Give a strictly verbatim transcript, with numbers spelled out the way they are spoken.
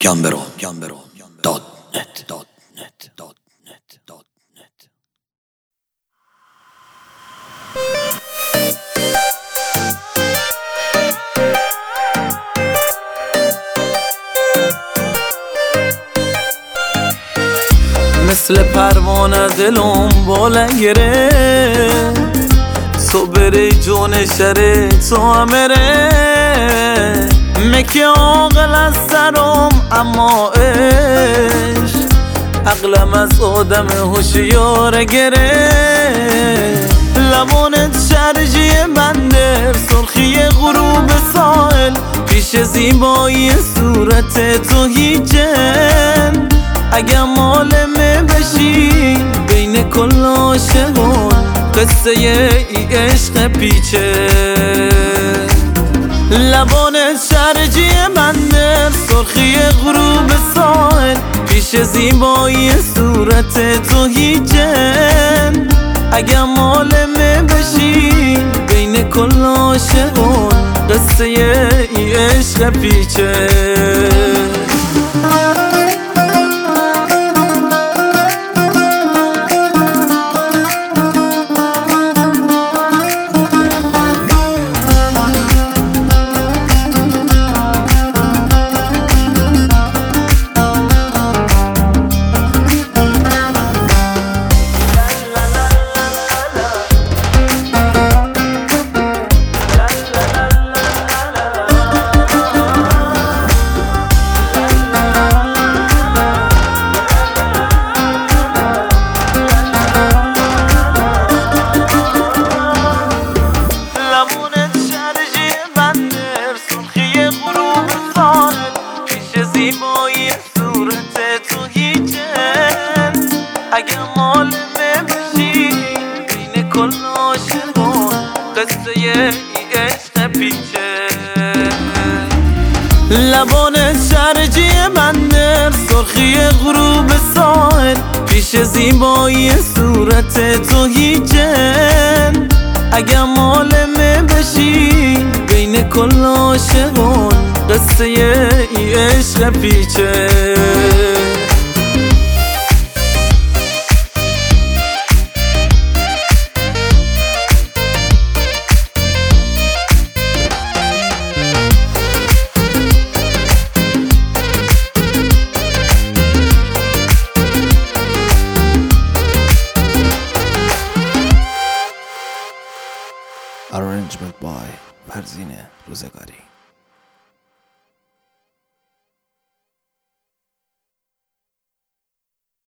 گامبرو گامبرو دات نت دات نت دات نت دات نت. مثل پروانه دلم بالا گرفت، تو بری جون شره تو همره مکه عاقل از سرم، اما عشق عقلم از آدم هوشیار گرفت. لبانت شرجی بندر، سرخی غروب ساحل، پیش زیبایی صورت تو هیچن. اگه مالمه بشی بین کل عاشقون، قصه ای عشق پیچه. لبانت شرجی بندر، سرخی غروب ساحل، پیش زیبایی صورت تو هیچن. اگه مالمه بشی بین کل عاشقون، قصه ای عشق پیچه. زیبایی صورت تو هیچن. اگه مالمه بشی بین کل عاشقون، قصه ای عشق پیچه. لبانت شرجی بندر، سرخی غروب ساحل، پیش زیبایی صورت تو هیچن. اگه مالمه بشی بین کل عاشقون، قصه ای عشق پیچه. Arrangement by فرزین روزگاری.